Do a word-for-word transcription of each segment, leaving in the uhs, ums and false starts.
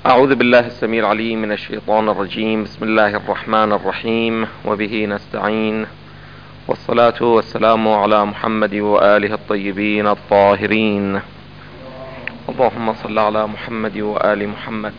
أعوذ بالله السميع العليم من الشيطان الرجيم. بسم الله الرحمن الرحيم، وبه نستعين، والصلاة والسلام على محمد وآله الطيبين الطاهرين. اللهم صل على محمد وآل محمد.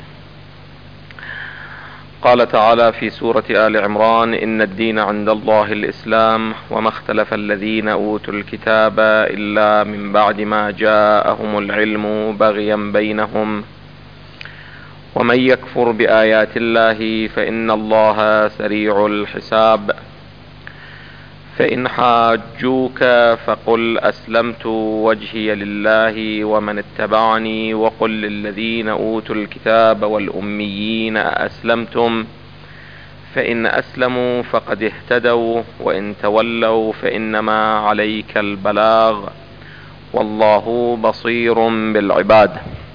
قال تعالى في سورة آل عمران: إن الدين عند الله الإسلام، وما اختلف الذين أوتوا الكتاب إلا من بعد ما جاءهم العلم بغيا بينهم، ومن يكفر بآيات الله فإن الله سريع الحساب. فإن حاجوك فقل أسلمت وجهي لله ومن اتبعني، وقل للذين أوتوا الكتاب والأميين أأسلمتم، فإن أسلموا فقد اهتدوا، وإن تولوا فإنما عليك البلاغ، والله بصير بالعباد.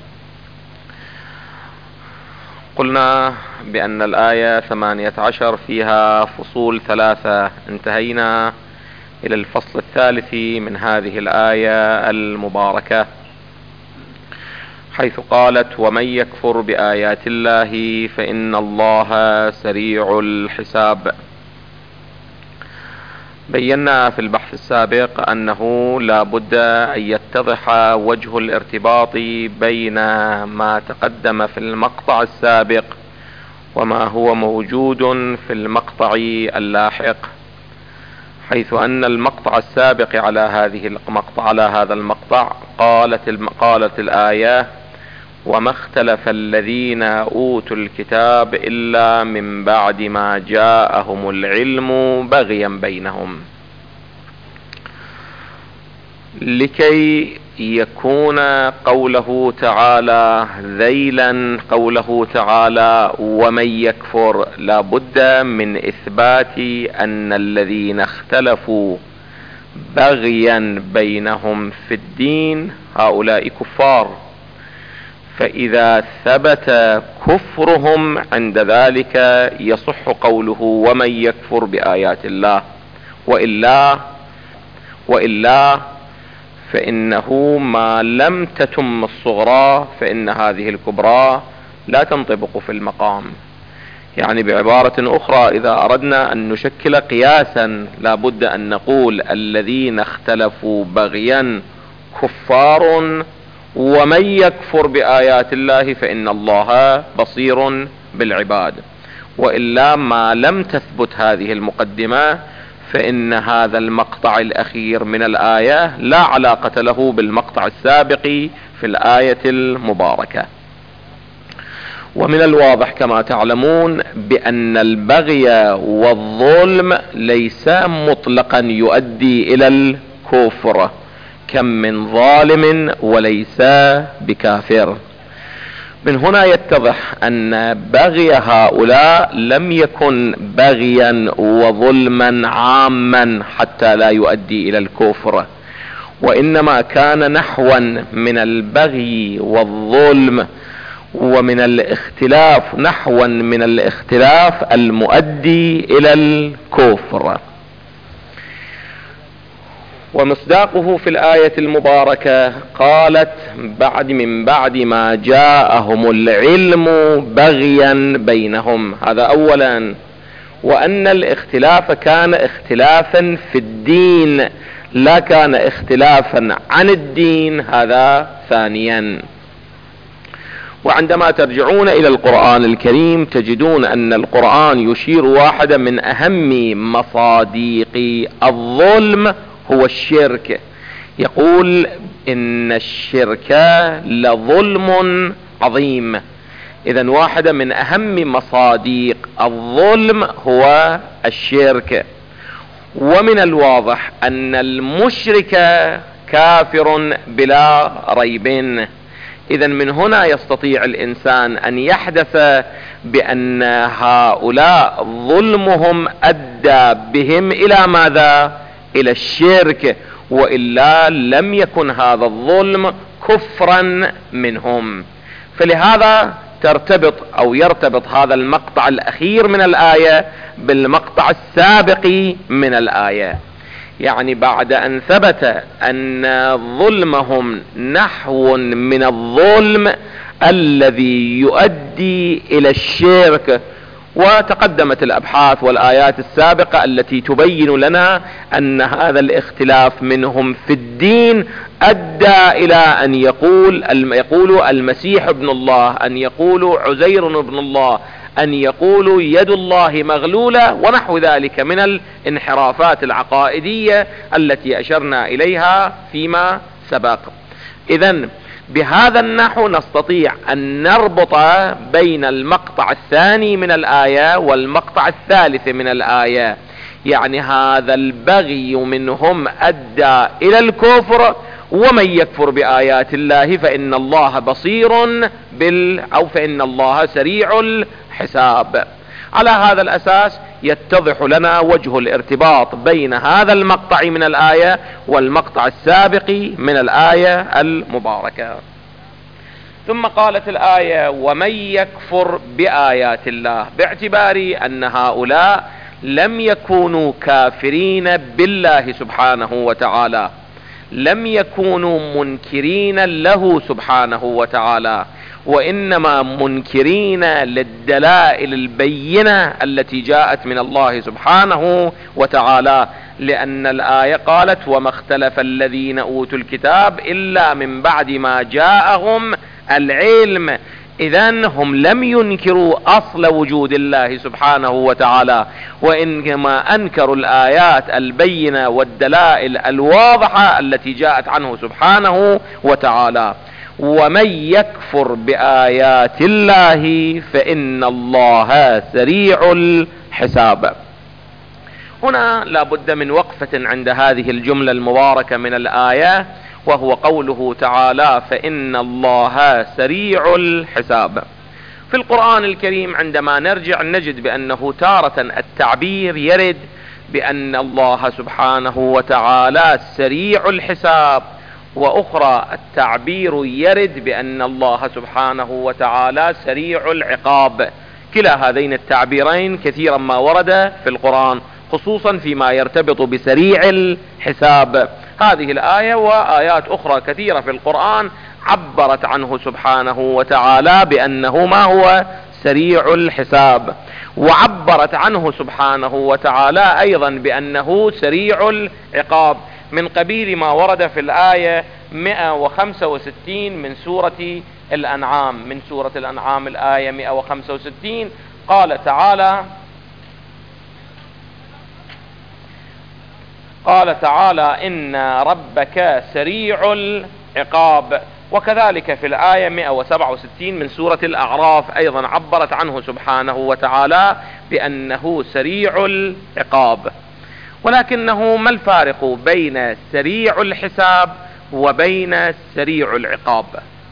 قلنا بأن الآية ثمانية عشر فيها فصول ثلاثة، انتهينا إلى الفصل الثالث من هذه الآية المباركة، حيث قالت: ومن يكفر بآيات الله فإن الله سريع الحساب. بينا في البحث السابق أنه لا بد أن يتضح وجه الارتباط بين ما تقدم في المقطع السابق وما هو موجود في المقطع اللاحق، حيث أن المقطع السابق على هذه المقطع على هذا المقطع قالت قالت الآية: وما اختلف الذين أوتوا الكتاب إلا من بعد ما جاءهم العلم بغيا بينهم. لكي يكون قوله تعالى ذيلا قوله تعالى ومن يكفر، لا بد من إثبات أن الذين اختلفوا بغيا بينهم في الدين هؤلاء كفار، فإذا ثبت كفرهم عند ذلك يصح قوله ومن يكفر بآيات الله، وإلا وإلا فإنه ما لم تتم الصغرى فإن هذه الكبرى لا تنطبق في المقام. يعني بعبارة أخرى، إذا أردنا أن نشكل قياسا لا بد أن نقول الذين اختلفوا بغيا كفار، ومن يكفر بآيات الله فإن الله بصير بالعباد. وإلا ما لم تثبت هذه المقدمة فإن هذا المقطع الأخير من الآية لا علاقة له بالمقطع السابق في الآية المباركة. ومن الواضح كما تعلمون بأن البغي والظلم ليس مطلقا يؤدي إلى الكفر، كم من ظالم وليس بكافر. من هنا يتضح أن بغي هؤلاء لم يكن بغيا وظلما عاما حتى لا يؤدي إلى الكفر، وإنما كان نحوا من البغي والظلم ومن الاختلاف نحوا من الاختلاف المؤدي إلى الكفر. ومصداقه في الآية المباركة قالت بعد من بعد ما جاءهم العلم بغيا بينهم، هذا أولا. وأن الاختلاف كان اختلافا في الدين لا كان اختلافا عن الدين، هذا ثانيا. وعندما ترجعون إلى القرآن الكريم تجدون أن القرآن يشير واحدة من أهم مصاديق الظلم هو الشرك، يقول إن الشرك لظلم عظيم. إذن واحدة من أهم مصاديق الظلم هو الشرك. ومن الواضح أن المشرك كافر بلا ريب. إذن من هنا يستطيع الإنسان أن يحدث بأن هؤلاء ظلمهم أدى بهم إلى ماذا؟ إلى الشرك، وإلا لم يكن هذا الظلم كفرا منهم. فلهذا ترتبط أو يرتبط هذا المقطع الأخير من الآية بالمقطع السابق من الآية. يعني بعد أن ثبت أن ظلمهم نحو من الظلم الذي يؤدي الى الشرك. وتقدمت الابحاث والايات السابقة التي تبين لنا ان هذا الاختلاف منهم في الدين ادى الى ان يقول يقولوا المسيح ابن الله، ان يقولوا عزير ابن الله، ان يقولوا يد الله مغلولة، ونحو ذلك من الانحرافات العقائدية التي اشرنا اليها فيما سبق. اذن بهذا النحو نستطيع ان نربط بين المقطع الثاني من الآية والمقطع الثالث من الآية، يعني هذا البغي منهم ادى الى الكفر، ومن يكفر بآيات الله فإن الله بصير بال أو فإن الله سريع الحساب. على هذا الأساس يتضح لنا وجه الارتباط بين هذا المقطع من الآية والمقطع السابق من الآية المباركة. ثم قالت الآية ومن يكفر بآيات الله، باعتبار أن هؤلاء لم يكونوا كافرين بالله سبحانه وتعالى، لم يكونوا منكرين له سبحانه وتعالى، وإنما منكرين للدلائل البينة التي جاءت من الله سبحانه وتعالى، لأن الآية قالت وما اختلف الذين أوتوا الكتاب إلا من بعد ما جاءهم العلم. إذن هم لم ينكروا أصل وجود الله سبحانه وتعالى، وإنما أنكروا الآيات البينة والدلائل الواضحة التي جاءت عنه سبحانه وتعالى. ومن يكفر بآيات الله فإن الله سريع الحساب. هنا لا بد من وقفة عند هذه الجملة المباركة من الآية، وهو قوله تعالى فإن الله سريع الحساب. في القرآن الكريم عندما نرجع نجد بأنه تارة التعبير يرد بأن الله سبحانه وتعالى سريع الحساب، وأخرى التعبير يرد بأن الله سبحانه وتعالى سريع العقاب. كلا هذين التعبيرين كثيرا ما ورد في القرآن، خصوصا فيما يرتبط بسريع الحساب. هذه الآية وآيات أخرى كثيرة في القرآن عبرت عنه سبحانه وتعالى بأنه ما هو سريع الحساب، وعبرت عنه سبحانه وتعالى أيضا بأنه سريع العقاب، من قبيل ما ورد في الآية مئة وخمسة وستين من سورة الأنعام. من سورة الأنعام الآية مئة وخمسة وستين قال تعالى قال تعالى إن ربك سريع العقاب. وكذلك في الآية مئة وسبعة وستين من سورة الأعراف أيضا عبرت عنه سبحانه وتعالى بأنه سريع العقاب. ولكنه ما الفارق بين سريع الحساب وبين سريع العقاب؟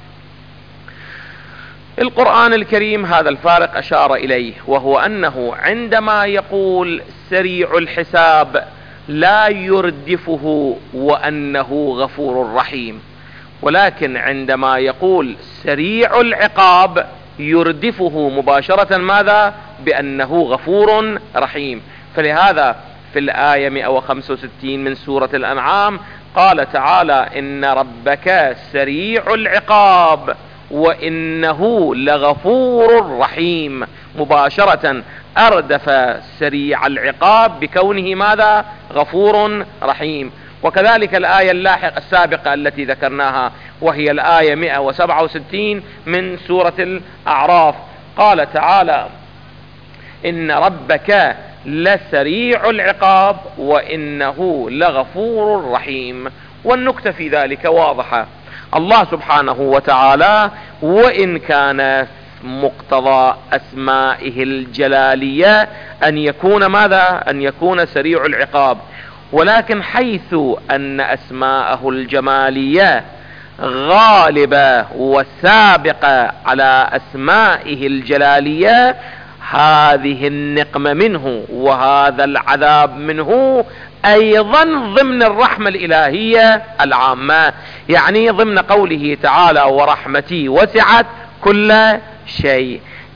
القرآن الكريم هذا الفارق أشار إليه، وهو أنه عندما يقول سريع الحساب لا يردفه وأنه غفور رحيم، ولكن عندما يقول سريع العقاب يردفه مباشرة ماذا؟ بأنه غفور رحيم. فلهذا في الآية مئة وخمسة وستين من سورة الأنعام قال تعالى إن ربك سريع العقاب وإنه لغفور رحيم، مباشرة أردف سريع العقاب بكونه ماذا؟ غفور رحيم. وكذلك الآية اللاحقة السابقة التي ذكرناها وهي الآية مئة وسبعة وستين من سورة الأعراف قال تعالى إن ربك لسريع العقاب وإنه لغفور رحيم. والنكتة في ذلك واضحة، الله سبحانه وتعالى وإن كان مقتضى أسمائه الجلالية أن يكون ماذا؟ أن يكون سريع العقاب، ولكن حيث أن أسماءه الجمالية غالبة وسابقة على أسمائه الجلالية، هذه النقمة منه وهذا العذاب منه أيضا ضمن الرحمة الإلهية العامة، يعني ضمن قوله تعالى ورحمتي وسعت كل شيء.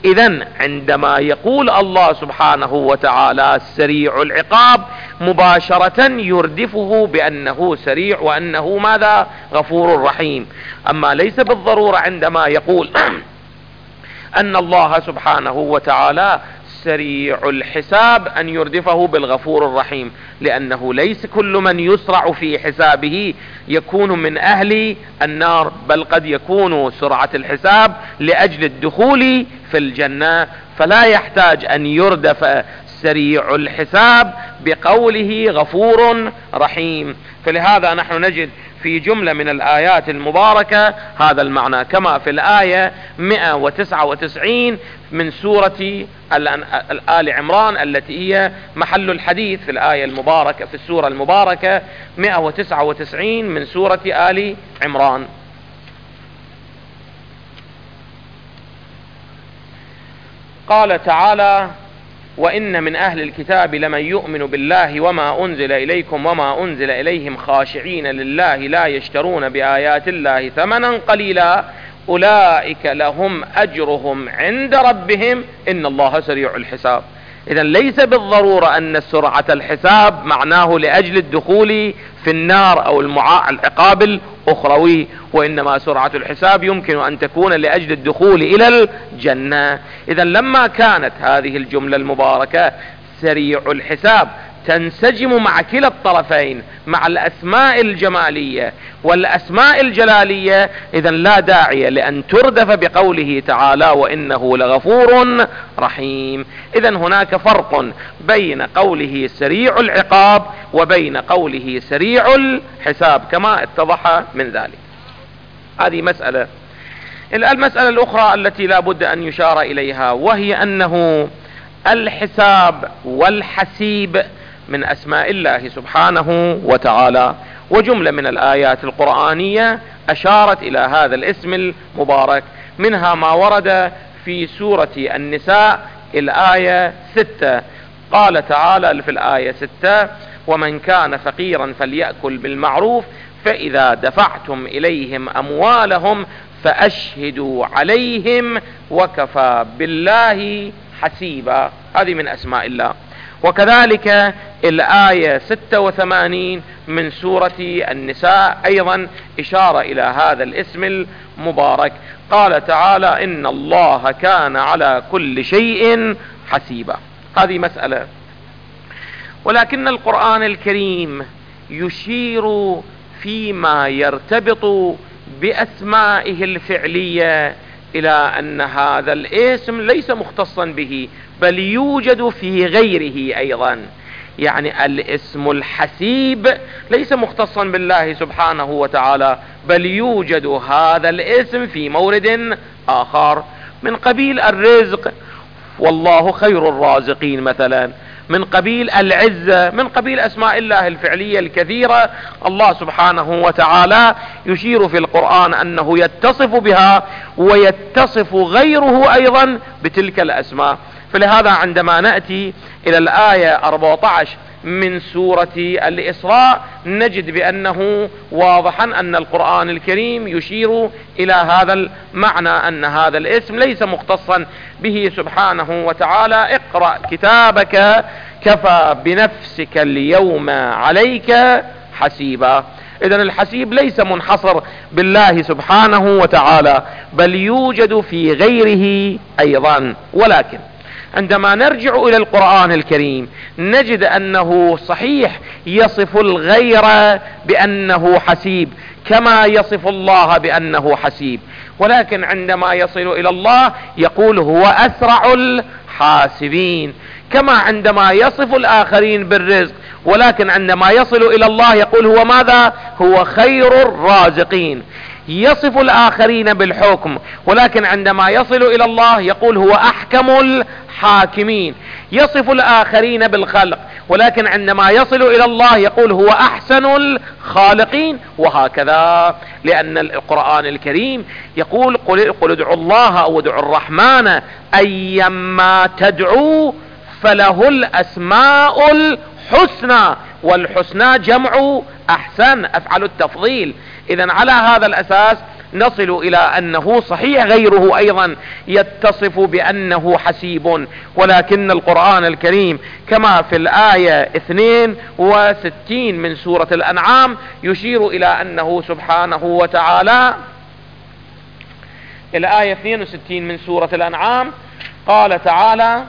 إذن عندما يقول الله سبحانه وتعالى سريع العقاب مباشرة يردفه بأنه سريع وأنه ماذا؟ غفور رحيم. أما ليس بالضرورة عندما يقول أن الله سبحانه وتعالى سريع الحساب أن يردفه بالغفور الرحيم، لأنه ليس كل من يسرع في حسابه يكون من أهل النار، بل قد يكون سرعة الحساب لأجل الدخول في الجنة، فلا يحتاج أن يردف سريع الحساب بقوله غفور رحيم. فلهذا نحن نجد في جملة من الآيات المباركة هذا المعنى، كما في الآية مئة وتسعة وتسعين من سورة آل عمران التي هي محل الحديث في الآية المباركة في السورة المباركة مئة وتسعة وتسعين من سورة آل عمران. قال تعالى: وإن من أهل الكتاب لمن يؤمن بالله وما أنزل إليكم وما أنزل إليهم خاشعين لله لا يشترون بآيات الله ثمنا قليلا أولئك لهم أجرهم عند ربهم إن الله سريع الحساب. إذن ليس بالضرورة أن سرعة الحساب معناه لأجل الدخول في النار أو العقاب الأخروي، وإنما سرعة الحساب يمكن أن تكون لأجل الدخول إلى الجنة. إذن لما كانت هذه الجملة المباركة سريع الحساب تنسجم مع كلا الطرفين، مع الأسماء الجمالية والأسماء الجلالية، إذن لا داعي لأن تردف بقوله تعالى وإنه لغفور رحيم. إذن هناك فرق بين قوله سريع العقاب وبين قوله سريع الحساب كما اتضح من ذلك. هذه مسألة. المسألة الأخرى التي لا بد أن يشار إليها وهي أنه الحساب والحسيب من أسماء الله سبحانه وتعالى، وجملة من الآيات القرآنية أشارت إلى هذا الاسم المبارك، منها ما ورد في سورة النساء الآية ستة. قال تعالى في الآية ستة: ومن كان فقيرا فليأكل بالمعروف فإذا دفعتم إليهم أموالهم فأشهدوا عليهم وكفى بالله حسيبا. هذه من أسماء الله. وكذلك الآية ستة وثمانين من سورة النساء أيضا إشارة إلى هذا الاسم المبارك. قال تعالى: إن الله كان على كل شيء حسيبا. هذه مسألة. ولكن القرآن الكريم يشير فيما يرتبط بأسمائه الفعلية إلى أن هذا الاسم ليس مختصا به، بل يوجد في غيره أيضا. يعني الاسم الحسيب ليس مختصا بالله سبحانه وتعالى، بل يوجد هذا الاسم في مورد آخر، من قبيل الرزق والله خير الرازقين مثلا، من قبيل العزة، من قبيل أسماء الله الفعلية الكثيرة. الله سبحانه وتعالى يشير في القرآن أنه يتصف بها ويتصف غيره أيضا بتلك الأسماء. فلهذا عندما نأتي إلى الآية أربعة عشر من سورة الإسراء نجد بأنه واضحا أن القرآن الكريم يشير إلى هذا المعنى، أن هذا الاسم ليس مختصا به سبحانه وتعالى. اقرأ كتابك كفى بنفسك اليوم عليك حسيبا. إذن الحسيب ليس منحصر بالله سبحانه وتعالى، بل يوجد في غيره أيضا. ولكن عندما نرجع إلى القرآن الكريم نجد أنه صحيح يصف الغير بأنه حسيب كما يصف الله بأنه حسيب، ولكن عندما يصل إلى الله يقول هو أسرع الحاسبين، كما عندما يصف الآخرين بالرزق، ولكن عندما يصل إلى الله يقول هو ماذا؟ هو خير الرازقين. يصف الآخرين بالحكم، ولكن عندما يصل إلى الله يقول هو أحكم الحاكمين. يصف الآخرين بالخلق، ولكن عندما يصل إلى الله يقول هو أحسن الخالقين، وهكذا. لأن القرآن الكريم يقول قل, قل ادعوا الله أو ادعوا الرحمن أيما تدعوا فله الأسماء الحسنى، والحسنى جمع أحسن، أفعل التفضيل. إذن على هذا الأساس نصل الى انه صحيح غيره ايضا يتصف بانه حسيب، ولكن القرآن الكريم كما في الآية اثنين وستين من سورة الأنعام يشير الى انه سبحانه وتعالى، الآية اثنين وستين من سورة الأنعام قال تعالى: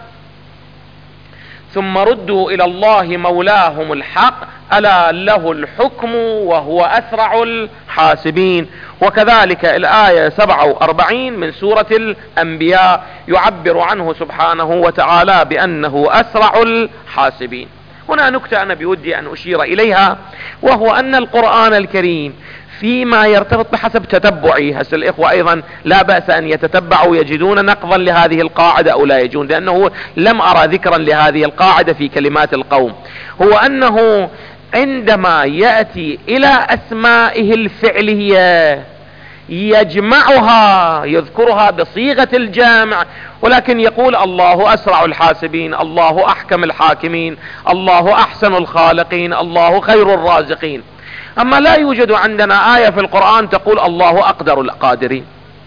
ثم ردوا الى الله مولاهم الحق الا له الحكم وهو اسرع الحاسبين. وكذلك الآية سبعة واربعين من سورة الانبياء يعبر عنه سبحانه وتعالى بانه اسرع الحاسبين. هنا نكتة انا بودي ان اشير اليها، وهو ان القرآن الكريم فيما يرتبط بحسب تتبعي، هسه الإخوة أيضا لا بأس أن يتتبعوا يجدون نقضا لهذه القاعدة أو لا يجون، لأنه لم أرى ذكرا لهذه القاعدة في كلمات القوم. هو أنه عندما يأتي إلى أسمائه الفعلية يجمعها، يذكرها بصيغة الجمع، ولكن يقول الله أسرع الحاسبين، الله أحكم الحاكمين، الله أحسن الخالقين، الله خير الرازقين. اما لا يوجد عندنا آية في القرآن تقول الله اقدر القادرين.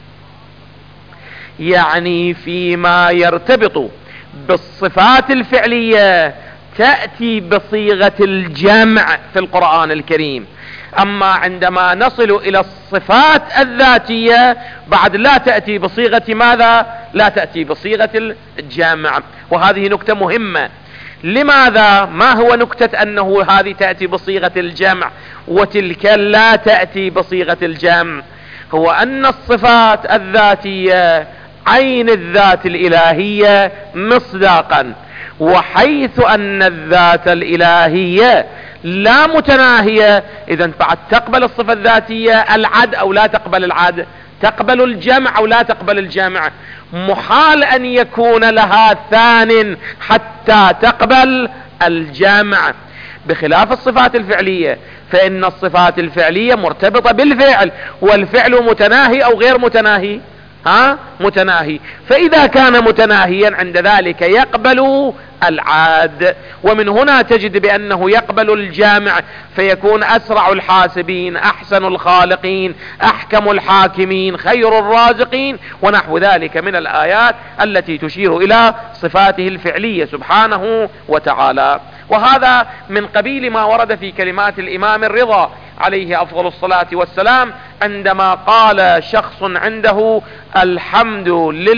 يعني فيما يرتبط بالصفات الفعلية تأتي بصيغة الجمع في القرآن الكريم، اما عندما نصل الى الصفات الذاتية بعد لا تأتي بصيغة ماذا؟ لا تأتي بصيغة الجمع. وهذه نكتة مهمة. لماذا؟ ما هو نكتة انه هذه تأتي بصيغة الجمع وتلك لا تأتي بصيغة الجمع؟ هو ان الصفات الذاتية عين الذات الالهية مصداقا، وحيث ان الذات الالهية لا متناهية، اذا بعد تقبل الصفة الذاتية العد او لا تقبل العد، تقبل الجمع او لا تقبل الجمع. محال ان يكون لها ثان حتى تقبل الجمع، بخلاف الصفات الفعلية، فإن الصفات الفعلية مرتبطة بالفعل، والفعل متناهي أو غير متناهي؟ ها؟ متناهي. فإذا كان متناهيا عند ذلك يقبل العاد، ومن هنا تجد بأنه يقبل الجامع، فيكون أسرع الحاسبين، أحسن الخالقين، أحكم الحاكمين، خير الرازقين، ونحو ذلك من الآيات التي تشير إلى صفاته الفعلية سبحانه وتعالى. وهذا من قبيل ما ورد في كلمات الإمام الرضا عليه أفضل الصلاة والسلام عندما قال شخص عنده: الحمد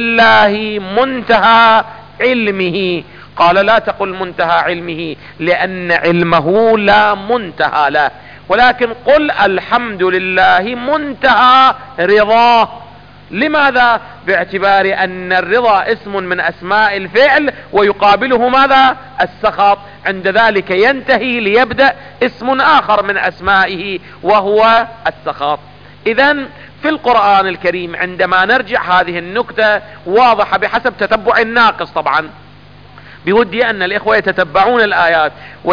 لله منتهى علمه. قال: لا تقل منتهى علمه، لأن علمه لا منتهى له، ولكن قل الحمد لله منتهى رضاه. لماذا؟ باعتبار ان الرضا اسم من اسماء الفعل ويقابله ماذا؟ السخط. عند ذلك ينتهي ليبدأ اسم اخر من اسمائه وهو السخط. اذن في القرآن الكريم عندما نرجع هذه النكتة واضحة بحسب تتبع الناقص. طبعا بودي ان الاخوة يتتبعون الايات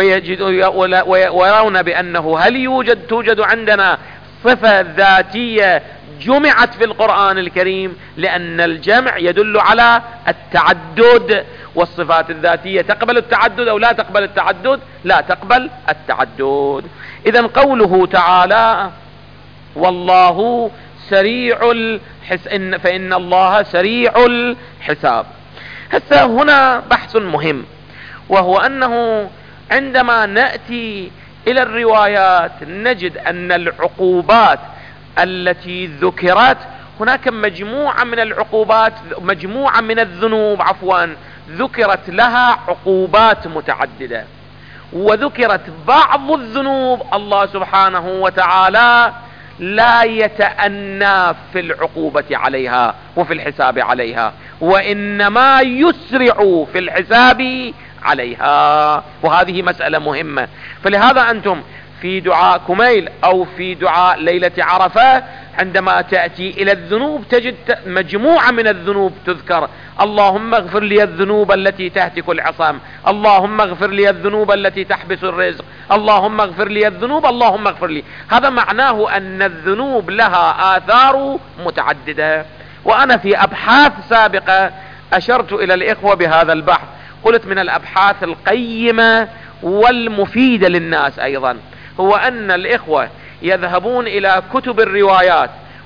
ويرون بانه هل يوجد توجد عندنا صفة ذاتية جمعت في القرآن الكريم، لأن الجمع يدل على التعدد، والصفات الذاتية تقبل التعدد أو لا تقبل التعدد؟ لا تقبل التعدد. إذن قوله تعالى: والله سريع الحس... إن فإن الله سريع الحساب. هسه هنا بحث مهم، وهو أنه عندما نأتي إلى الروايات نجد أن العقوبات التي ذكرت، هناك مجموعة من العقوبات، مجموعة من الذنوب عفوا ذكرت لها عقوبات متعددة، وذكرت بعض الذنوب الله سبحانه وتعالى لا يتأنى في العقوبة عليها وفي الحساب عليها، وإنما يسرع في الحساب عليها. وهذه مسألة مهمة. فلهذا أنتم في دعاء كميل او في دعاء ليلة عرفة عندما تأتي الى الذنوب تجد مجموعة من الذنوب تذكر: اللهم اغفر لي الذنوب التي تهتك العصام، اللهم اغفر لي الذنوب التي تحبس الرزق، اللهم اغفر لي الذنوب، اللهم اغفر لي. هذا معناه ان الذنوب لها آثار متعددة. وانا في ابحاث سابقة اشرت الى الاخوة بهذا البحث، قلت من الابحاث القيمة والمفيدة للناس ايضا هو ان الاخوة يذهبون الى كتب الروايات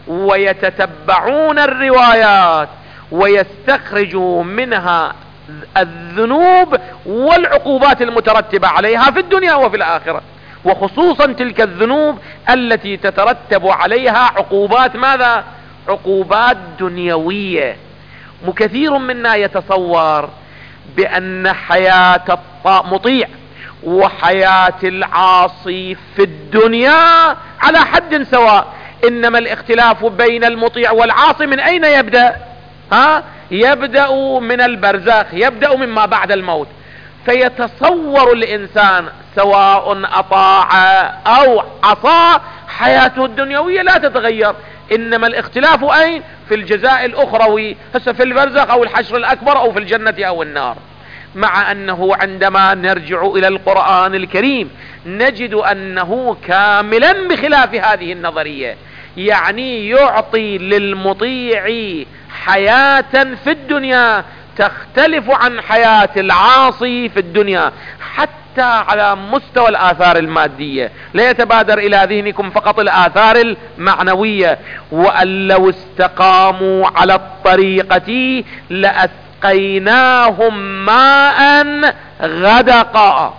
ويتتبعون الروايات ويستخرجوا منها الذنوب والعقوبات المترتبة عليها في الدنيا وفي الآخرة، وخصوصا تلك الذنوب التي تترتب عليها عقوبات ماذا؟ عقوبات دنيوية. وكثير منا يتصور بأن حياة المطيع وحياة العاصي في الدنيا على حد سواء، إنما الاختلاف بين المطيع والعاصي من أين يبدأ؟ ها؟ يبدأ من البرزخ، يبدأ مما بعد الموت. فيتصور الإنسان سواء أطاع أو عصى حياته الدنيوية لا تتغير، إنما الاختلاف أين؟ في الجزاء الأخروي، هسه في البرزخ أو الحشر الأكبر أو في الجنة أو النار. مع أنه عندما نرجع إلى القرآن الكريم نجد أنه كاملا بخلاف هذه النظرية، يعني يعطي للمطيع حياة في الدنيا تختلف عن حياة العاصي في الدنيا، حتى على مستوى الآثار المادية. لا يتبادر إلى ذهنكم فقط الآثار المعنوية: وأن لو استقاموا على الطريقة لأسقيناهم ماء غدقا.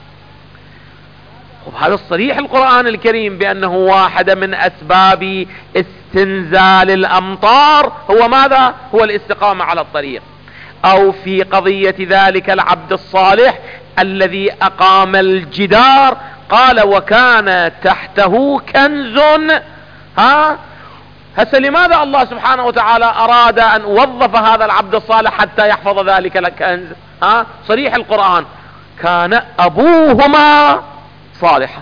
وهذا الصريح القرآن الكريم بأنه واحدة من أسباب استنزال الأمطار هو ماذا؟ هو الاستقامة على الطريق. أو في قضية ذلك العبد الصالح الذي أقام الجدار، قال وكان تحته كنز. ها هسه لماذا الله سبحانه وتعالى أراد أن وظف هذا العبد الصالح حتى يحفظ ذلك الكنز؟ ها صريح القرآن: كان أبوهما صالحا.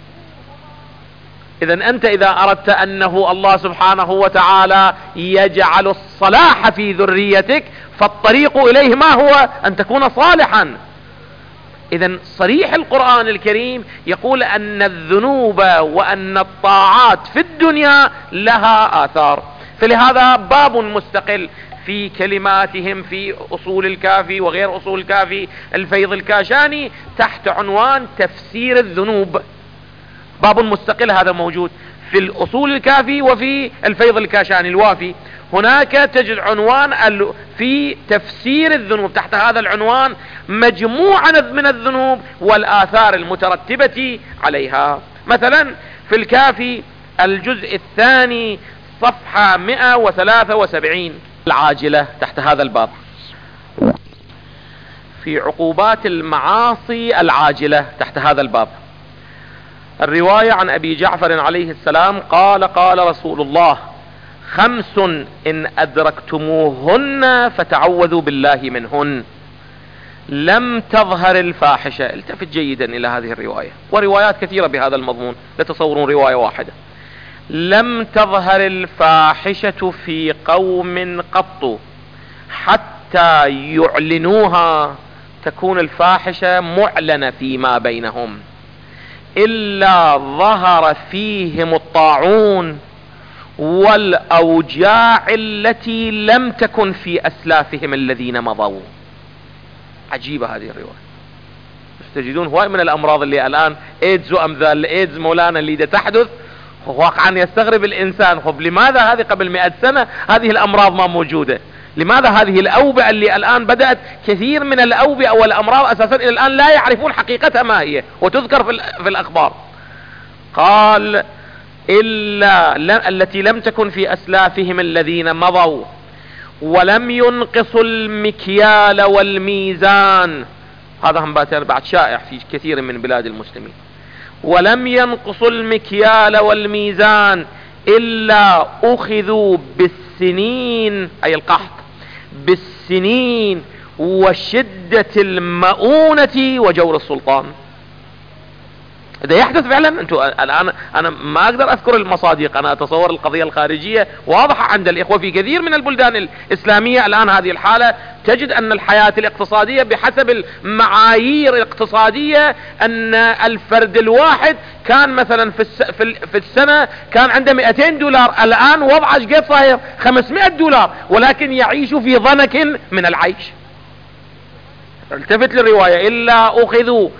إذا أنت إذا أردت أنه الله سبحانه وتعالى يجعل الصلاح في ذريتك فالطريق إليه ما هو؟ أن تكون صالحا. إذا صريح القرآن الكريم يقول أن الذنوب وأن الطاعات في الدنيا لها آثار. فلهذا باب مستقل في كلماتهم في أصول الكافي وغير أصول الكافي الفيض الكاشاني تحت عنوان تفسير الذنوب، باب مستقل هذا موجود في الأصول الكافي وفي الفيض الكاشاني الوافي. هناك تجد عنوان في تفسير الذنوب، تحت هذا العنوان مجموعة من الذنوب والآثار المترتبة عليها. مثلا في الكافي الجزء الثاني صفحة مئة وثلاثة وسبعين العاجلة تحت هذا الباب، في عقوبات المعاصي العاجلة تحت هذا الباب، الرواية عن أبي جعفر عليه السلام قال: قال رسول الله: خمس إن أدركتموهن فتعوذوا بالله منهن. لم تظهر الفاحشة. التفت جيدا إلى هذه الرواية، وروايات كثيرة بهذا المضمون، لا تصورون رواية واحدة. لم تظهر الفاحشة في قوم قط حتى يعلنوها، تكون الفاحشة معلنة فيما بينهم، إلا ظهر فيهم الطاعون والأوجاع التي لم تكن في أسلافهم الذين مضوا. عجيبة هذه الرواية. تجدون هواي من الأمراض اللي الآن إيدز وأمثال الإيدز مولانا اللي تحدث واقعا يستغرب الإنسان، خب لماذا هذه قبل مئة سنة هذه الأمراض ما موجودة؟ لماذا هذه الأوبئة اللي الآن بدأت كثير من الأوبئة والأمراض أساسا إلى الآن لا يعرفون حقيقتها ما هي وتذكر في الأخبار؟ قال: إلا التي لم تكن في أسلافهم الذين مضوا، ولم ينقصوا المكيال والميزان. هذا هم بعد شائع في كثير من بلاد المسلمين. ولم ينقصوا المكيال والميزان إلا أخذوا بالسنين، أي القحط، بالسنين وشدة المؤونة وجور السلطان. إذا يحدث فعلا. أنتوا الآن أنا ما أقدر أذكر المصادق، أنا أتصور القضية الخارجية واضحة عند الإخوة في كثير من البلدان الإسلامية الآن. هذه الحالة تجد أن الحياة الاقتصادية بحسب المعايير الاقتصادية أن الفرد الواحد كان مثلا في في السنة كان عنده مئتين دولار، الآن وضعه ايش قد صاير؟ خمسمائة دولار، ولكن يعيش في ضنك من العيش. التفت للرواية: إلا أخذوا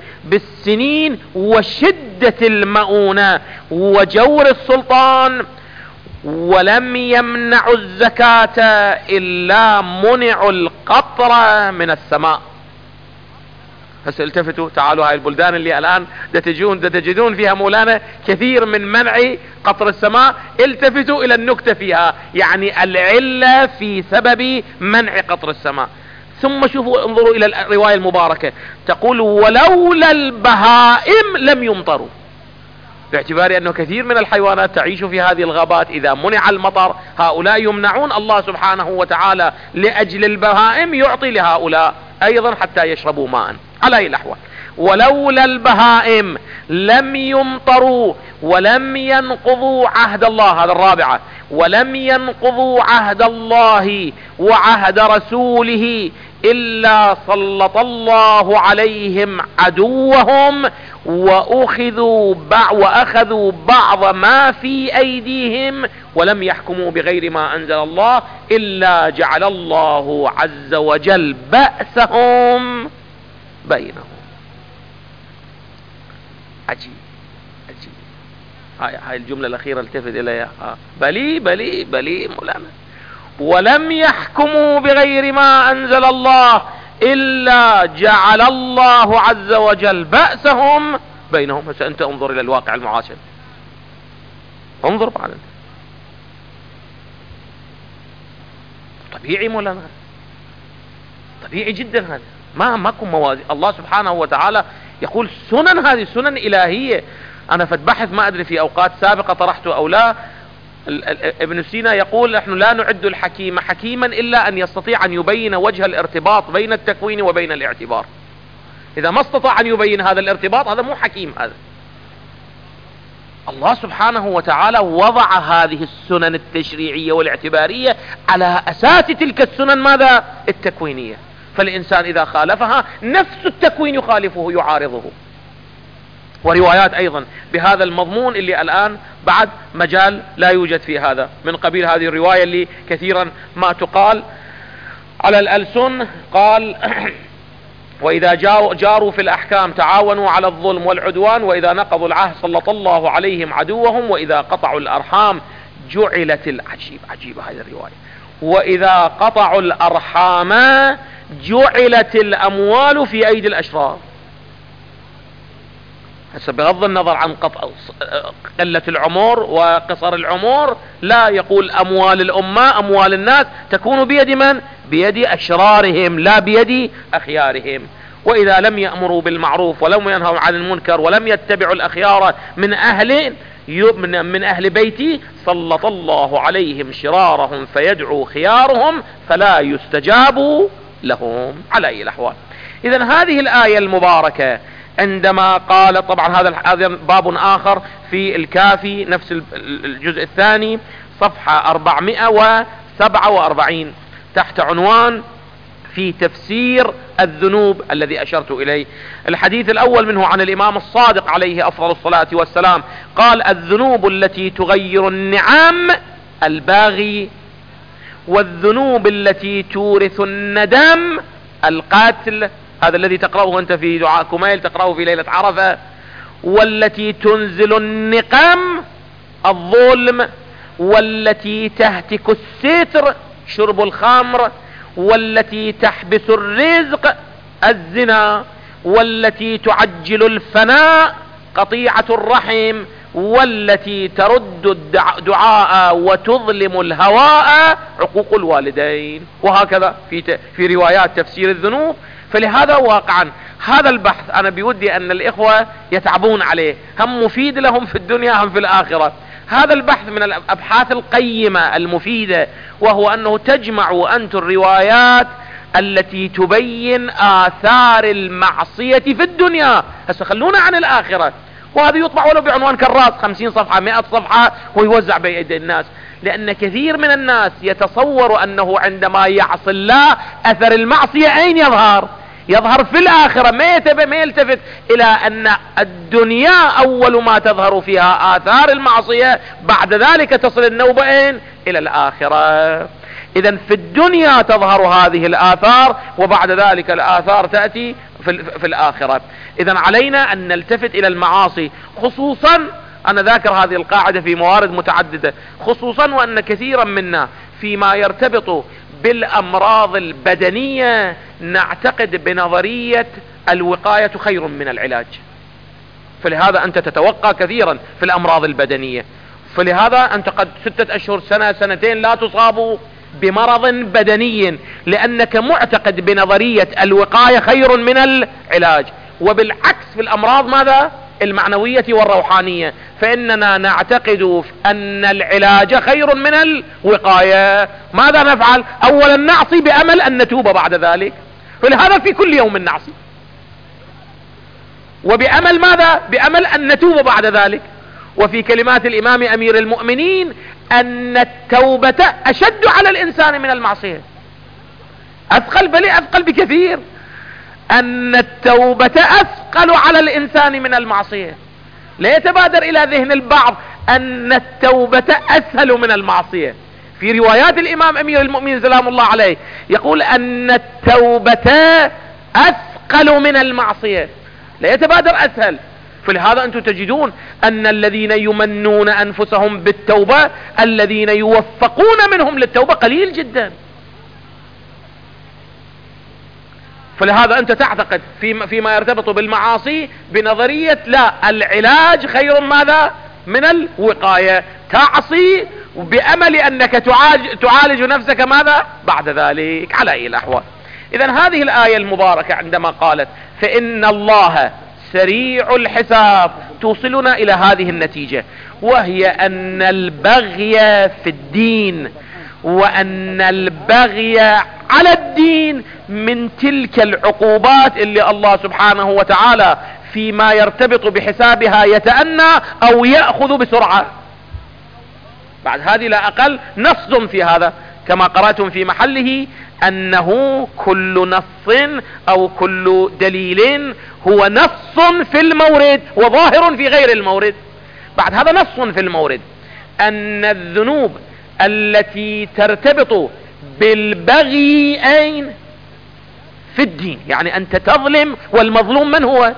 بالسنين وشدة المؤونة وجور السلطان ولم يمنعوا الزكاة إلا منعوا القطر من السماء. هسه التفتوا تعالوا هاي البلدان اللي الآن تجدون تجدون فيها مولانا كثير من منع قطر السماء، التفتوا إلى النكتة فيها، يعني العلة في سبب منع قطر السماء. ثم شوفوا انظروا إلى الرواية المباركة تقول ولولا البهائم لم يمطروا، باعتبار أنه كثير من الحيوانات تعيش في هذه الغابات، إذا منع المطر هؤلاء يمنعون، الله سبحانه وتعالى لأجل البهائم يعطي لهؤلاء أيضا حتى يشربوا ماء. على أي الأحوال ولولا البهائم لم يمطروا ولم ينقضوا عهد الله، هذا الرابعة، ولم ينقضوا عهد الله وعهد رسوله إلا سلط الله عليهم عدوهم وأخذوا بع وأخذوا بعض ما في أيديهم ولم يحكموا بغير ما أنزل الله إلا جعل الله عز وجل بأسهم بينهم. عجيب عجيب. هاي, هاي الجملة الأخيرة التفت إليها، بلي بلي بلي مولانا، ولم يحكموا بغير ما أنزل الله إلا جعل الله عز وجل بأسهم بينهم. بس أنت انظر إلى الواقع المعاصر، انظر بعد أنت. طبيعي مولانا، طبيعي جدا هذا، ما ماكو موازين. الله سبحانه وتعالى يقول سنن، هذه سنن إلهية. أنا فد بحث ما أدري في أوقات سابقة طرحته أو لا، ابن سينا يقول نحن لا نعد الحكيم حكيما إلا أن يستطيع أن يبين وجه الارتباط بين التكوين وبين الاعتبار. إذا ما استطاع أن يبين هذا الارتباط هذا مو حكيم. هذا الله سبحانه وتعالى وضع هذه السنن التشريعية والاعتبارية على أساس تلك السنن ماذا؟ التكوينية. فالإنسان إذا خالفها نفس التكوين يخالفه يعارضه. وروايات أيضا بهذا المضمون اللي الآن بعد مجال لا يوجد في هذا، من قبيل هذه الرواية اللي كثيرا ما تقال على الألسن، قال وإذا جاروا في الأحكام تعاونوا على الظلم والعدوان، وإذا نقضوا العهد سلط الله عليهم عدوهم، وإذا قطعوا الأرحام جعلت العجيب عجيبة هذه الرواية، وإذا قطعوا الأرحام جعلت الأموال في أيدي الأشرار. هسه بغض النظر عن قطع قلة العمر وقصر العمر، لا، يقول أموال الأمة أموال الناس تكون بيد من؟ بيد أشرارهم لا بيد أخيارهم. وإذا لم يأمروا بالمعروف ولم ينهوا عن المنكر ولم يتبعوا الأخيار من أهل من أهل بيتي سلط الله عليهم شرارهم فيدعو خيارهم فلا يستجاب لهم. على أي الأحوال إذن هذه الآية المباركة عندما قال، طبعا هذا باب آخر في الكافي نفس الجزء الثاني صفحة أربعمائة وسبعة وأربعين تحت عنوان في تفسير الذنوب الذي أشرت إليه. الحديث الأول منه عن الإمام الصادق عليه أفضل الصلاة والسلام قال الذنوب التي تغير النعم الباغي، والذنوب التي تورث الندم القاتل، هذا الذي تقرأه أنت في دعاء كميل تقرأه في ليلة عرفة، والتي تنزل النقم الظلم، والتي تهتك الستر شرب الخمر، والتي تحبس الرزق الزنا، والتي تعجل الفناء قطيعة الرحم، والتي ترد الدعاء وتظلم الهواء عقوق الوالدين. وهكذا في في روايات تفسير الذنوب. فلهذا واقعا هذا البحث أنا بودي أن الإخوة يتعبون عليه، هم مفيد لهم في الدنيا هم في الآخرة. هذا البحث من الأبحاث القيمة المفيدة، وهو أنه تجمع أنت الروايات التي تبين آثار المعصية في الدنيا. هسه خلونا عن الآخرة، وهذا يطبع ولو بعنوان كراس خمسين صفحة مئة صفحة ويوزع بين أيدي الناس، لأن كثير من الناس يتصور أنه عندما يعصي الله أثر المعصية أين يظهر؟ يظهر في الآخرة، ما ما يلتفت إلى أن الدنيا أول ما تظهر فيها آثار المعصية، بعد ذلك تصل النوبة أين؟ إلى الآخرة. إذن في الدنيا تظهر هذه الآثار، وبعد ذلك الآثار تأتي في, في الآخرة. إذن علينا أن نلتفت إلى المعاصي، خصوصا انا ذاكر هذه القاعدة في موارد متعددة، خصوصا وان كثيرا منا فيما يرتبط بالامراض البدنية نعتقد بنظرية الوقاية خير من العلاج، فلهذا انت تتوقع كثيرا في الامراض البدنية، فلهذا انت قد ستة اشهر سنة سنتين لا تصاب بمرض بدني، لانك معتقد بنظرية الوقاية خير من العلاج. وبالعكس في الامراض ماذا؟ المعنوية والروحانية، فاننا نعتقد ان العلاج خير من الوقاية. ماذا نفعل؟ اولا نعصي بامل ان نتوب بعد ذلك، فلهذا في كل يوم نعصي، وبأمل ماذا؟ بأمل أن نتوب بعد ذلك. وفي كلمات الإمام أمير المؤمنين أن التوبة أشد على الإنسان من المعصية، أثقل، بل أثقل بكثير، أن التوبة أثقل على الإنسان من المعصية. لا يتبادر إلى ذهن البعض أن التوبة أسهل من المعصية. في روايات الإمام أمير المؤمنين سلام الله عليه يقول أن التوبة أثقل من المعصية، لا يتبادر أسهل. فلهذا أنتم تجدون أن الذين يمنون أنفسهم بالتوبة الذين يوفقون منهم للتوبة قليل جدا. فلهذا أنت تعتقد فيما, فيما يرتبط بالمعاصي بنظرية لا، العلاج خير ماذا؟ من الوقاية، تعصي بأمل أنك تعالج, تعالج نفسك ماذا؟ بعد ذلك. على أي الأحوال، إذن هذه الآية المباركة عندما قالت فإن الله سريع الحساب توصلنا إلى هذه النتيجة، وهي أن البغي في الدين وأن البغي على الدين من تلك العقوبات اللي الله سبحانه وتعالى فيما يرتبط بحسابها يتأنى أو يأخذ بسرعة. بعد هذه لا أقل نص في هذا كما قرأتم في محله أنه كل نص أو كل دليل هو نص في المورد وظاهر في غير المورد. بعد هذا نص في المورد أن الذنوب التي ترتبط بالبغي أين؟ في الدين، يعني أنت تظلم، والمظلوم من هو؟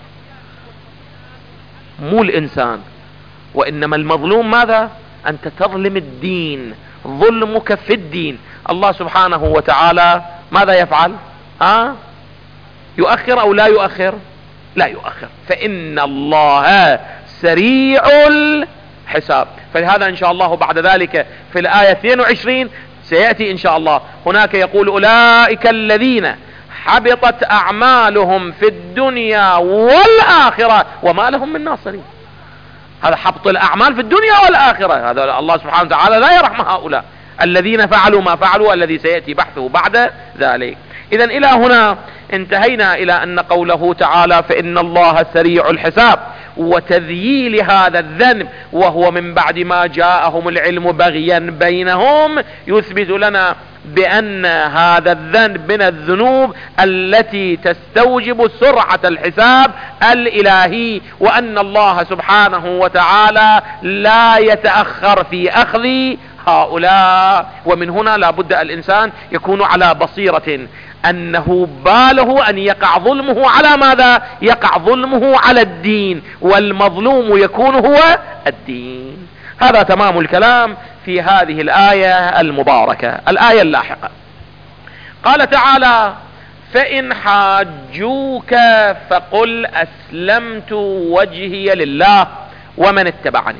مو الإنسان، وإنما المظلوم ماذا؟ أنت تظلم الدين، ظلمك في الدين. الله سبحانه وتعالى ماذا يفعل؟ ها؟ يؤخر أو لا يؤخر؟ لا يؤخر. فإن الله سريع الحساب. فلهذا إن شاء الله بعد ذلك في الآية اثنين وعشرين سيأتي إن شاء الله هناك يقول أولئك الذين حبطت أعمالهم في الدنيا والآخرة وما لهم من ناصرين. هذا حبط الأعمال في الدنيا والآخرة، هذا الله سبحانه وتعالى لا يرحم هؤلاء الذين فعلوا ما فعلوا الذي سيأتي بحثه بعد ذلك. إذن إلى هنا انتهينا إلى أن قوله تعالى فإن الله سريع الحساب وتذييل هذا الذنب وهو من بعد ما جاءهم العلم بغيا بينهم يثبت لنا بأن هذا الذنب من الذنوب التي تستوجب سرعة الحساب الإلهي، وأن الله سبحانه وتعالى لا يتأخر في أخذ هؤلاء. ومن هنا لا بد الإنسان يكون على بصيرة أنه باله أن يقع ظلمه على ماذا؟ يقع ظلمه على الدين، والمظلوم يكون هو الدين. هذا تمام الكلام في هذه الآية المباركة. الآية اللاحقة قال تعالى فإن حاجوك فقل أسلمت وجهي لله ومن اتبعني.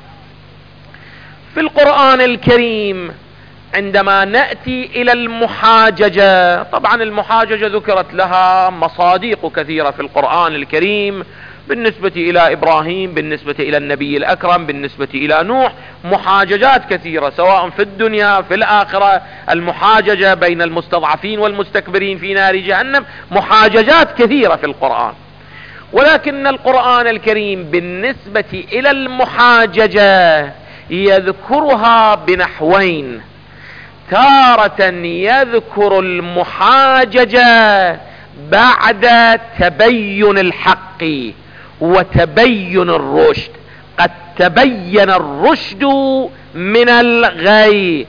في القرآن الكريم عندما نأتي إلى المحاججة، طبعا المحاججة ذكرت لها مصادق كثيرة في القرآن الكريم، بالنسبة إلى إبراهيم، بالنسبة إلى النبي الأكرم، بالنسبة إلى نوح، محاججات كثيرة سواء في الدنيا في الآخرة. المحاججة بين المستضعفين والمستكبرين في نار جهنم، محاججات كثيرة في القرآن. ولكن القرآن الكريم بالنسبة إلى المحاججة يذكرها بنحوين. تارة يذكر المحاججة بعد تبين الحق وتبين الرشد، قد تبين الرشد من الغي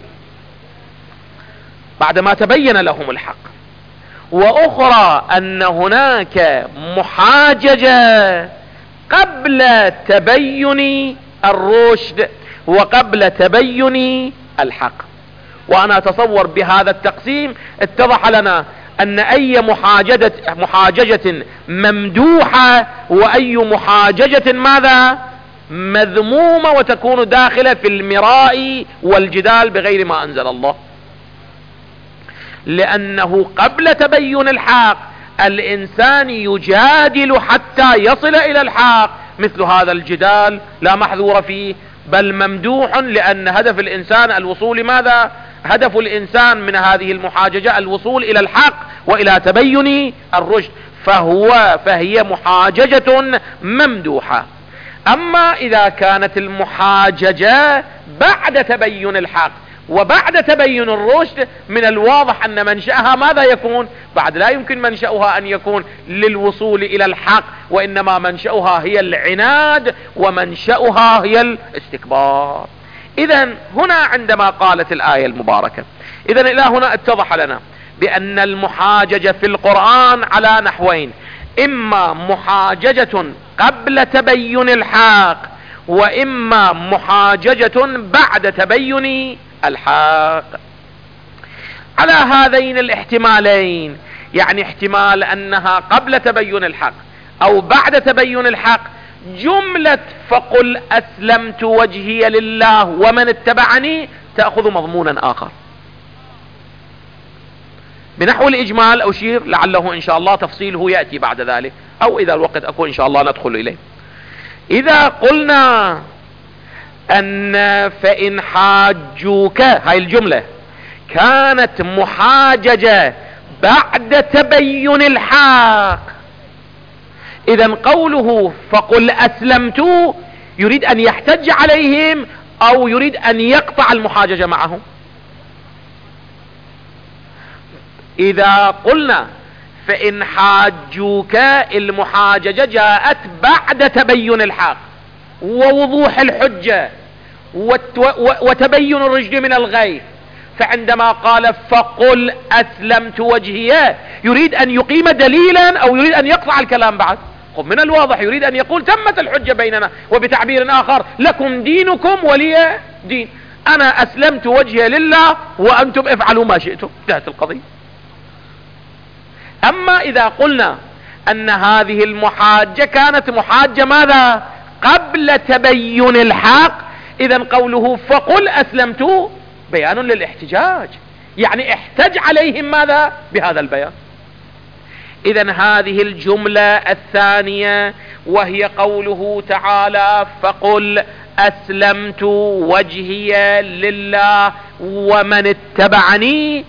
بعدما تبين لهم الحق. وأخرى أن هناك محاججة قبل تبين الرشد وقبل تبين الحق. وانا اتصور بهذا التقسيم اتضح لنا ان اي محاججة, محاججة ممدوحة واي محاججة ماذا مذمومة وتكون داخلة في المراء والجدال بغير ما انزل الله. لانه قبل تبين الحق الانسان يجادل حتى يصل الى الحق، مثل هذا الجدال لا محذور فيه بل ممدوح، لان هدف الانسان الوصول ماذا هدف الانسان من هذه المحاججة الوصول الى الحق والى تبين الرشد، فهو فهي محاججة ممدوحة. اما اذا كانت المحاججة بعد تبين الحق وبعد تبين الرشد، من الواضح ان منشأها ماذا يكون؟ بعد لا يمكن منشأها ان يكون للوصول الى الحق، وانما منشأها هي العناد ومنشأها هي الاستكبار. اذا هنا عندما قالت الآية المباركة، اذا الى هنا اتضح لنا بان المحاججة في القرآن على نحوين: اما محاججة قبل تبين الحق، واما محاججة بعد تبين الحق. على هذين الاحتمالين، يعني احتمال انها قبل تبين الحق او بعد تبين الحق، جملة فقل اسلمت وجهي لله ومن اتبعني تأخذ مضمونا اخر. بنحو الاجمال اشير، لعله ان شاء الله تفصيله يأتي بعد ذلك، او اذا الوقت اكون ان شاء الله ندخل اليه. اذا قلنا ان فإن حاجوك، هاي الجملة كانت محاججة بعد تبين الحق، اذا قوله فقل اسلمت يريد ان يحتج عليهم او يريد ان يقطع المحاججة معهم؟ اذا قلنا فإن حاجوك، المحاججة جاءت بعد تبين الحق ووضوح الحجة وتبين الرشد من الغي، فعندما قال فقل اسلمت وجهي يريد ان يقيم دليلا او يريد ان يقطع الكلام بعد؟ من الواضح يريد ان يقول تمت الحجة بيننا، وبتعبير اخر لكم دينكم ولي دين، انا اسلمت وجهي لله وانتم افعلوا ما شئتم، انتهت القضية. اما اذا قلنا ان هذه المحاجة كانت محاجة ماذا قبل تبين الحق، اذا قوله فقل اسلمت بيان للاحتجاج، يعني احتج عليهم ماذا بهذا البيان. اذا هذه الجملة الثانية وهي قوله تعالى فقل اسلمت وجهي لله ومن اتبعني،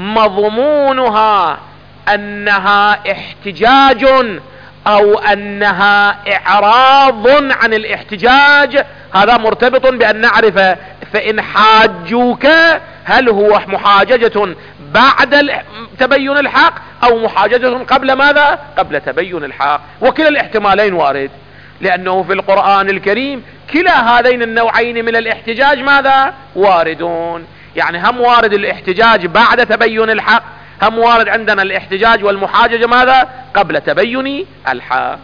مضمونها انها احتجاج او انها اعراض عن الاحتجاج. هذا مرتبط بان نعرف فإن حاجوك هل هو محاججة بعد تبين الحق او محاججة قبل ماذا قبل تبين الحق، وكلا الاحتمالين وارد، لانه في القرآن الكريم كلا هذين النوعين من الاحتجاج ماذا واردون، يعني هم وارد الاحتجاج بعد تبين الحق، هم وارد عندنا الاحتجاج والمحاججة ماذا قبل تبين الحق.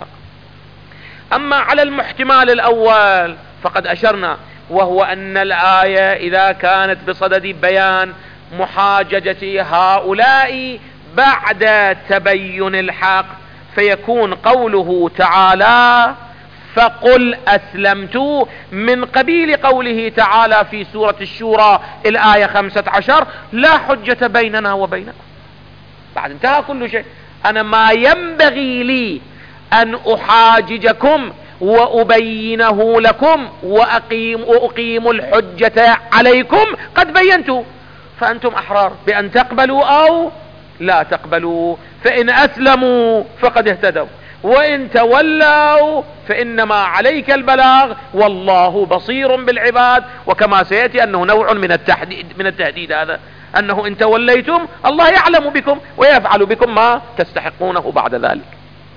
اما على المحتمال الاول فقد اشرنا، وهو ان الآية اذا كانت بصدد بيان محاججة هؤلاء بعد تبين الحق، فيكون قوله تعالى فقل اسلمت من قبيل قوله تعالى في سورة الشورى الآية خمسة عشر لا حجة بيننا وبينكم. بعد انتهى كل شيء، انا ما ينبغي لي ان احاججكم وابينه لكم واقيم واقيم الحجة عليكم، قد بينت، فانتم احرار بان تقبلوا او لا تقبلوا، فان اسلموا فقد اهتدوا وان تولوا فانما عليك البلاغ والله بصير بالعباد. وكما سيأتي انه نوع من التحديد من التهديد هذا، انه ان توليتم الله يعلم بكم ويفعل بكم ما تستحقونه بعد ذلك.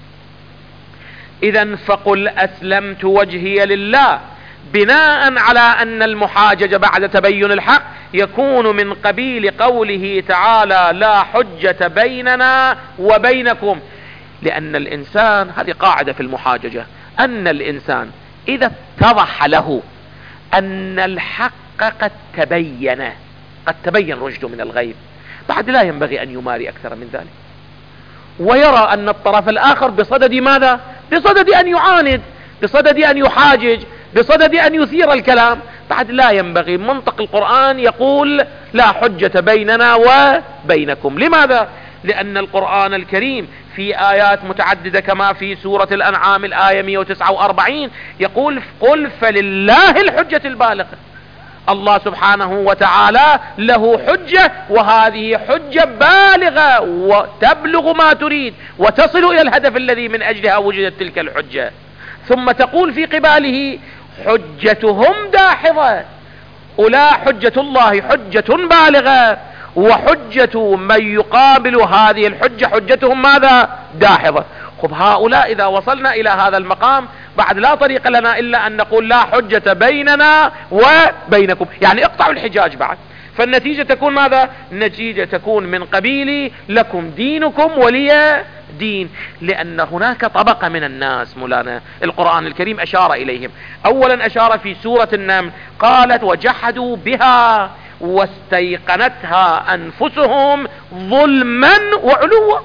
اذا فقل اسلمت وجهي لله بناء على ان المحاججة بعد تبين الحق يكون من قبيل قوله تعالى لا حجة بيننا وبينكم، لان الانسان، هذه قاعدة في المحاججة، أن الإنسان إذا اتضح له أن الحق قد تبين قد تبين رشده من الغيب، بعد لا ينبغي أن يماري أكثر من ذلك، ويرى أن الطرف الآخر بصدد ماذا؟ بصدد أن يعاند، بصدد أن يحاجج، بصدد أن يثير الكلام. بعد لا ينبغي. منطق القرآن يقول لا حجة بيننا وبينكم. لماذا؟ لأن القرآن الكريم في آيات متعددة كما في سورة الأنعام الآية مئة وتسعة وأربعين يقول قل فلله الحجة البالغة. الله سبحانه وتعالى له حجة، وهذه حجة بالغة وتبلغ ما تريد وتصل إلى الهدف الذي من أجلها وجدت تلك الحجة. ثم تقول في قباله حجتهم داحضة. أولى حجة الله حجة بالغة، وحجة من يقابل هذه الحجة حجتهم ماذا؟ داحضة. خب هؤلاء إذا وصلنا إلى هذا المقام بعد لا طريق لنا إلا أن نقول لا حجة بيننا وبينكم، يعني اقطعوا الحجاج بعد. فالنتيجة تكون ماذا؟ النتيجة تكون من قبيل لكم دينكم ولي دين. لأن هناك طبقة من الناس مولانا القرآن الكريم أشار إليهم. أولا أشار في سورة النمل قالت وجحدوا بها واستيقنتها أنفسهم ظلما وعلوا.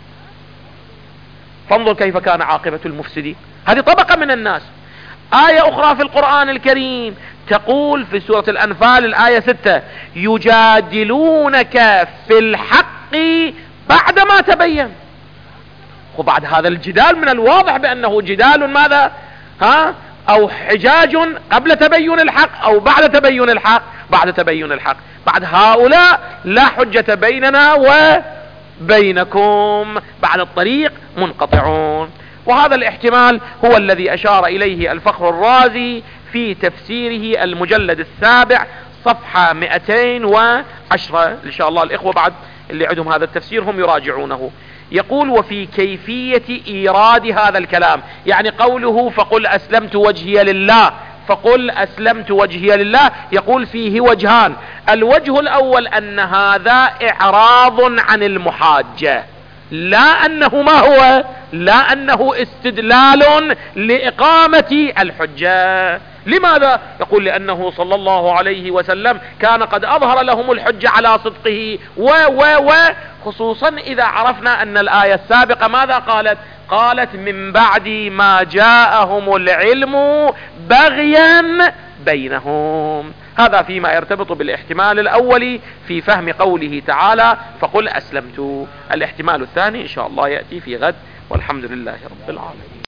فانظر كيف كان عاقبة المفسدين. هذه طبقة من الناس. آية أخرى في القرآن الكريم تقول في سورة الأنفال الآية ستة يجادلونك في الحق بعدما تبين. وبعد هذا الجدال من الواضح بأنه جدال ماذا؟ ها؟ أو حجاج قبل تبين الحق أو بعد تبين الحق؟ بعد تبين الحق. بعد هؤلاء لا حجة بيننا وبينكم، بعد الطريق منقطعون. وهذا الاحتمال هو الذي أشار إليه الفخر الرازي في تفسيره المجلد السابع صفحة مئتين وعشرة. إن شاء الله الإخوة بعد اللي عندهم هذا التفسير هم يراجعونه. يقول وفي كيفية إيراد هذا الكلام، يعني قوله فقل أسلمت وجهي لله، فقل أسلمت وجهي لله، يقول فيه وجهان. الوجه الأول أن هذا إعراض عن المحاجة، لا أنه ما هو لا أنه استدلال لإقامة الحجة. لماذا؟ يقول لأنه صلى الله عليه وسلم كان قد أظهر لهم الحجة على صدقه و و و خصوصا إذا عرفنا أن الآية السابقة ماذا قالت؟ قالت من بعد ما جاءهم العلم بغيا بينهم. هذا فيما يرتبط بالاحتمال الأول في فهم قوله تعالى فقل أسلمت. الاحتمال الثاني إن شاء الله يأتي في غد، والحمد لله رب العالمين.